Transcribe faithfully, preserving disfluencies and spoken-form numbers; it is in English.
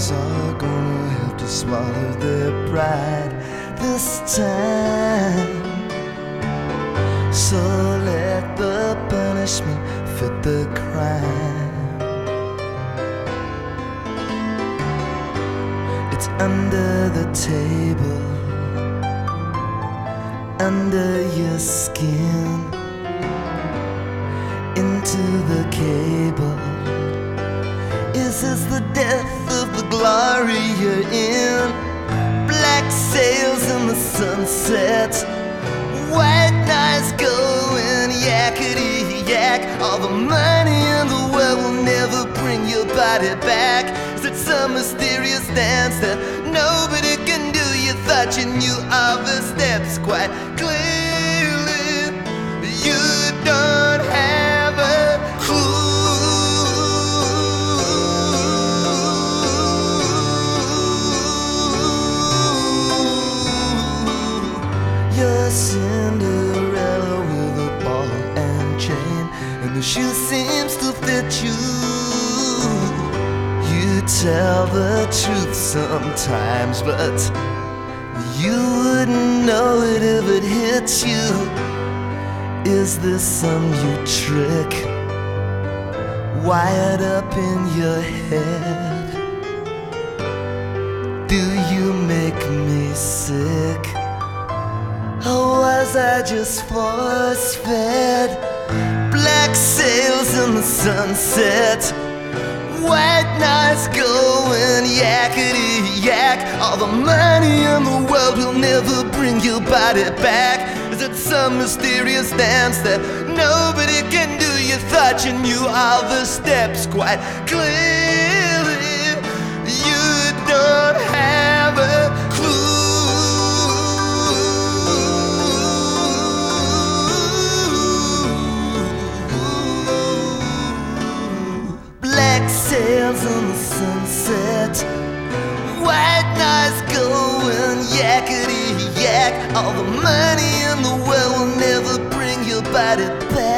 hearts are gonna have to swallow their pride this time. So let the punishment fit the crime. It's under the table, under your skin, into the cable. Is this the death of the glory you're in? Black sails in the sunset, white knives going yakety yak. All the money in the world will never bring your body back. Is it some mysterious dance that nobody can do? You thought you knew all the steps quite clearly. You don't have a clue. You're Cinderella with a ball and chain, and the shoe seems to fit you. You tell the truth sometimes, but you wouldn't know it if it hit you. Is this some new trick wired up in your head? Do you make me sick? Or was I just force-fed? Black sails in the sunset, white knives going yakety yak. All the money in the world will never bring your body back. Is it some mysterious dance that nobody can do? You thought you knew all the steps quite clearly. You don't have a clue. Black sails in the sunset, white knives going yakety yak. All the money in the world will never bring your body back.